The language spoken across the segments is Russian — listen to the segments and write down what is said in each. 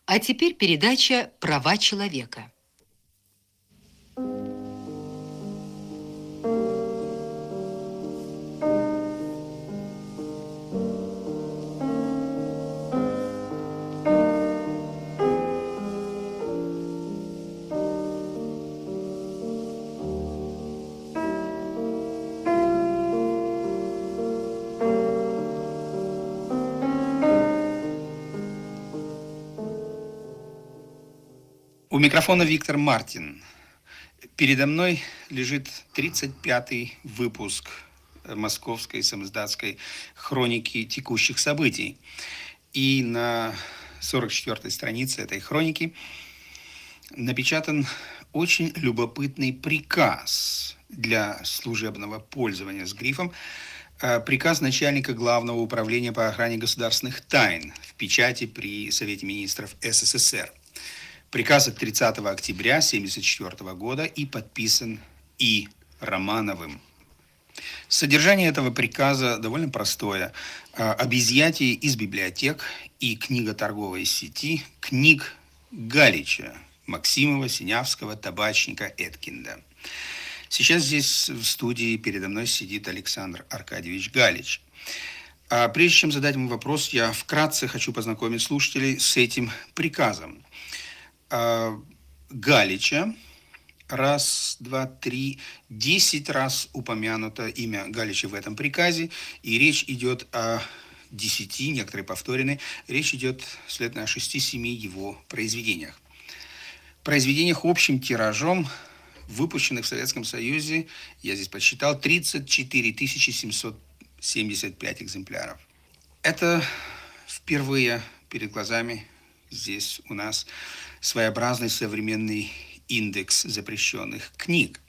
А теперь передача «Права человека». У микрофона Виктор Мартин. Передо мной лежит 35-й выпуск московской самиздатской хроники текущих событий. И на 44-й странице этой хроники напечатан очень любопытный приказ для служебного пользования с грифом. Приказ начальника Главного управления по охране государственных тайн в печати при Совете министров СССР. Приказ от 30 октября 1974 года и подписан И. Романовым. Содержание этого приказа довольно простое. Об изъятии из библиотек и книготорговой сети книг Галича, Максимова, Синявского, Табачника, Эткинда. Сейчас здесь в студии передо мной сидит Александр Аркадьевич Галич. А прежде чем задать ему вопрос, я вкратце хочу познакомить слушателей с этим приказом. Галича, 10 раз упомянуто имя Галича в этом приказе, и речь идет о 10, некоторые повторены, речь идет, следовательно, о 6-7 его произведениях. Произведениях общим тиражом, выпущенных в Советском Союзе, я здесь подсчитал, 34 775 экземпляров. Это впервые перед глазами здесь у нас своеобразный современный индекс запрещенных книг.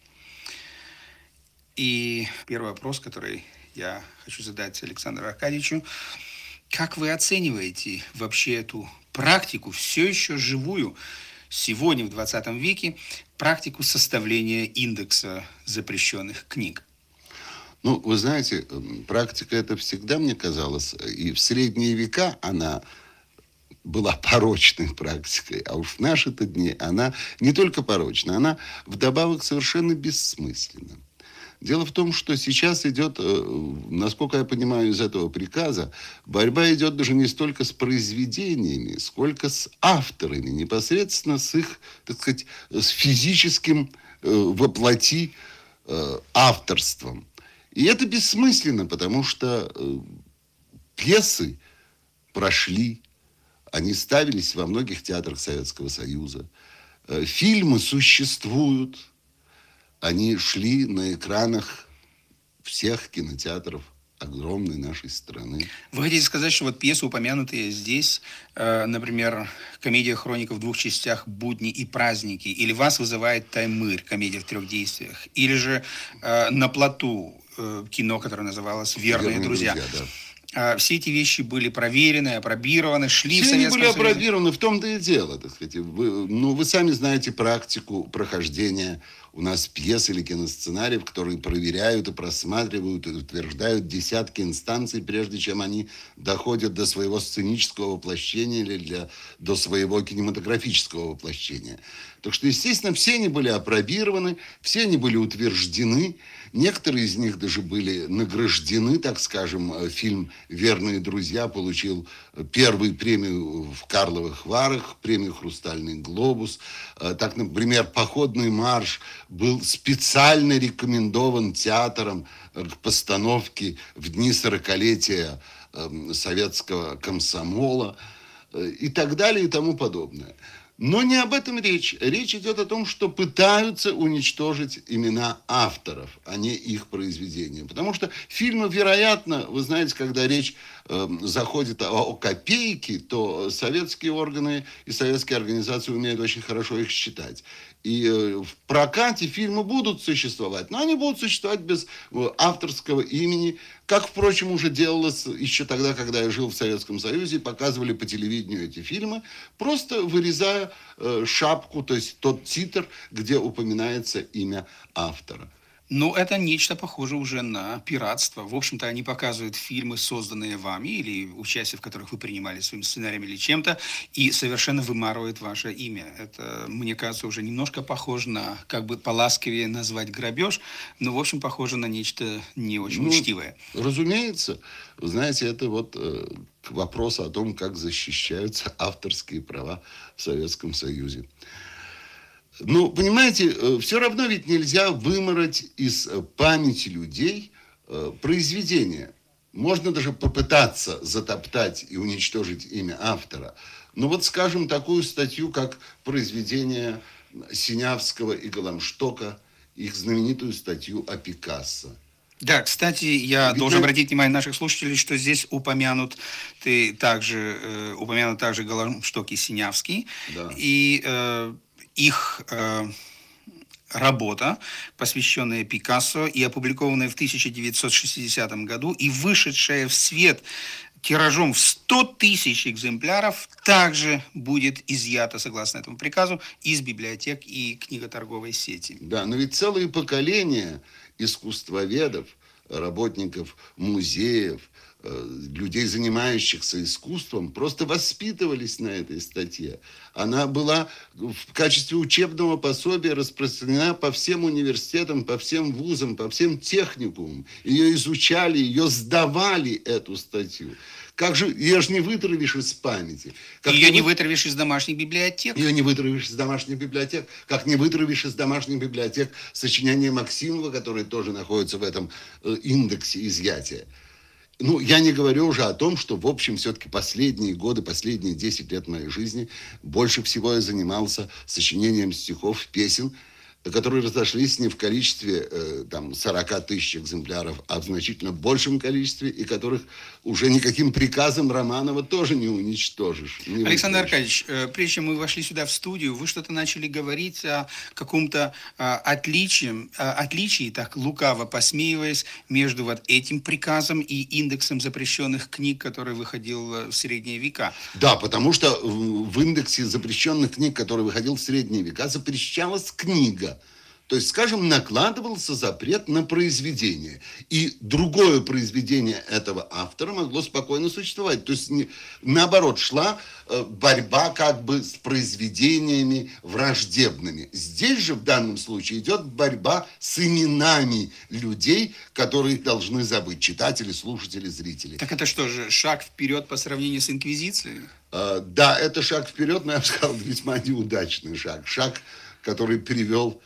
И первый вопрос, который я хочу задать Александру Аркадьевичу: как вы оцениваете вообще эту практику, все еще живую, сегодня в 20 веке, практику составления индекса запрещенных книг? Ну, вы знаете, практика эта всегда, мне казалось, и в средние века она была порочной практикой, а уж в наши-то дни она не только порочна, она вдобавок совершенно бессмысленна. Дело в том, что сейчас идет, насколько я понимаю из этого приказа, борьба идет даже не столько с произведениями, сколько с авторами, непосредственно с их, так сказать, с физическим воплоти авторством. И это бессмысленно, потому что пьесы прошли, они ставились во многих театрах Советского Союза. Фильмы существуют. Они шли на экранах всех кинотеатров огромной нашей страны. Вы хотите сказать, что вот пьесы, упомянутые здесь, например, комедия «Хроника» в 2 частях «Будни и праздники», или «Вас вызывает Таймыр», комедия в 3 действиях, или же «На плоту», кино, которое называлось «Верные друзья». Да. Все эти вещи были проверены, опробированы, шли все в Советском Союзе. Все они были Союзе. опробированы, в том-то и дело, так сказать. Вы сами знаете практику прохождения у нас пьес или киносценариев, которые проверяют и просматривают и утверждают десятки инстанций, прежде чем они доходят до своего сценического воплощения или до своего кинематографического воплощения. Так что, естественно, все они были опробированы, все они были утверждены. Некоторые из них даже были награждены, так скажем. Фильм «Верные друзья» получил первую премию в Карловых Варах, премию «Хрустальный глобус». Так, например, «Походный марш» был специально рекомендован театром к постановке в дни 40-летия советского комсомола и так далее и тому подобное. Но не об этом речь. Речь идет о том, что пытаются уничтожить имена авторов, а не их произведения. Потому что фильмы, вероятно, вы знаете, когда речь заходит о копейке, то советские органы и советские организации умеют очень хорошо их считать. И в прокате фильмы будут существовать, но они будут существовать без авторского имени, как, впрочем, уже делалось еще тогда, когда я жил в Советском Союзе, показывали по телевидению эти фильмы, просто вырезая шапку, то есть тот титр, где упоминается имя автора. Ну, это нечто похоже уже на пиратство. В общем-то, они показывают фильмы, созданные вами, или участие в которых вы принимали своим сценарием или чем-то, и совершенно вымарывают ваше имя. Это, мне кажется, уже немножко похоже на, как бы поласковее назвать грабеж, но, в общем, похоже на нечто не очень Ну, учтивое. разумеется, вы знаете, это вот к вопросу о том, как защищаются авторские права в Советском Союзе. Ну, понимаете, все равно ведь нельзя вымороть из памяти людей произведения. Можно даже попытаться затоптать и уничтожить имя автора. Но вот, скажем, такую статью, как произведение Синявского и Голомштока, их знаменитую статью о Пикассо. Да, кстати, я Ведь должен на- обратить внимание наших слушателей, что здесь упомянут также Голомшток и Синявский, Да. и их работа, посвященная Пикассо и опубликованная в 1960 году и вышедшая в свет тиражом в 100 тысяч экземпляров, также будет изъята, согласно этому приказу, из библиотек и книготорговой сети. Да, но ведь целые поколения искусствоведов, работников музеев, людей, занимающихся искусством, просто воспитывались на этой статье. Она была в качестве учебного пособия распространена по всем университетам, по всем вузам, по всем техникумам. Ее изучали, ее сдавали, эту статью. Как же, ее же не вытравишь из памяти. Как Ее не вытравишь из домашних библиотек. Ее не вытравишь из домашних библиотек, как не вытравишь из домашних библиотек сочинения Максимова, которые тоже находятся в этом индексе изъятия. Ну, я не говорю уже о том, что, в общем, все-таки последние годы, последние 10 лет моей жизни больше всего я занимался сочинением стихов, песен, которые разошлись не в количестве 40 тысяч экземпляров, а в значительно большем количестве, и которых уже никаким приказом Романова тоже не уничтожишь. Александр Аркадьевич, прежде чем мы вошли сюда в студию, вы что-то начали говорить о каком-то отличии, так лукаво посмеиваясь, между вот этим приказом и индексом запрещенных книг, который выходил в средние века. Да, потому что в индексе запрещенных книг, который выходил в средние века, запрещалась книга. То есть, скажем, накладывался запрет на произведение. И другое произведение этого автора могло спокойно существовать. То есть, наоборот, шла борьба как бы с произведениями враждебными. Здесь же в данном случае идет борьба с именами людей, которые должны забыть. Читатели, слушатели, зрители. Так это что же, шаг вперед по сравнению с Инквизицией? Да, это шаг вперед, но я бы сказал, весьма неудачный шаг. Шаг, который перевел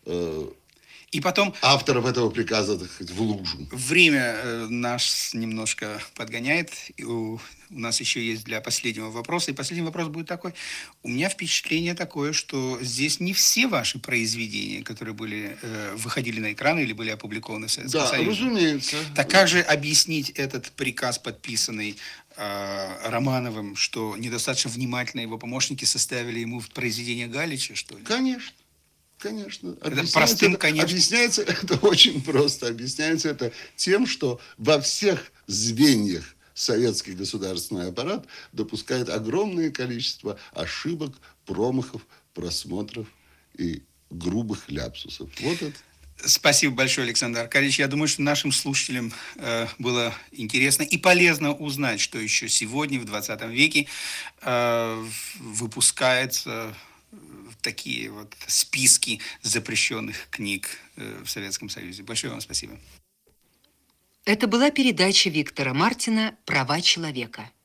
И потом авторов этого приказа, так сказать, в лужу. время нас немножко подгоняет. И у нас еще есть для последнего вопроса. И последний вопрос будет такой. У меня впечатление такое, что здесь не все ваши произведения, которые выходили на экраны или были опубликованы в Советском Да, Союзе. разумеется. Так как же объяснить этот приказ, подписанный Романовым, что недостаточно внимательно его помощники составили ему произведение Галича, что ли? Конечно. Конечно. Объясняется это очень просто. Объясняется это тем, что во всех звеньях советский государственный аппарат допускает огромное количество ошибок, промахов, просмотров и грубых ляпсусов. Вот это. Спасибо большое, Александр Аркадьевич. Я думаю, что нашим слушателям было интересно и полезно узнать, что еще сегодня, в 20 веке, выпускается такие вот списки запрещенных книг в Советском Союзе. Большое вам спасибо. Это была передача Виктора Мартина «Права человека».